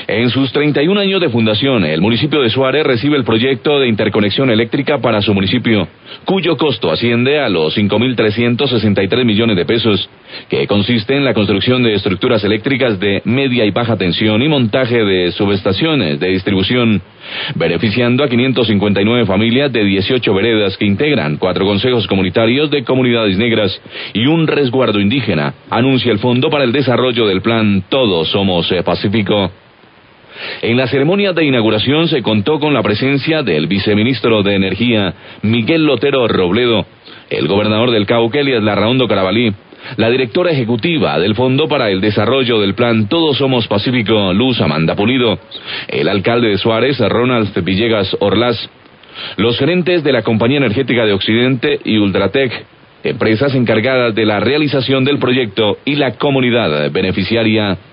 En sus 31 años de fundación, el municipio de Suárez recibe el proyecto de interconexión eléctrica para su municipio, cuyo costo asciende a los 5.363 millones de pesos, que consiste en la construcción de estructuras eléctricas de media y baja tensión y montaje de subestaciones de distribución, beneficiando a 559 familias de 18 veredas que integran 4 consejos comunitarios de comunidades negras y un resguardo indígena, anuncia el Fondo para el Desarrollo del Plan Todos Somos Pacífico. En la ceremonia de inauguración se contó con la presencia del viceministro de Energía, Miguel Lotero Robledo, el gobernador del Cauca, Elías Larraondo Carabalí, la directora ejecutiva del Fondo para el Desarrollo del Plan Todos Somos Pacífico, Luz Amanda Pulido, el alcalde de Suárez, Ronald Villegas Orlaz, los gerentes de la Compañía Energética de Occidente y Ultratec, empresas encargadas de la realización del proyecto y la comunidad beneficiaria.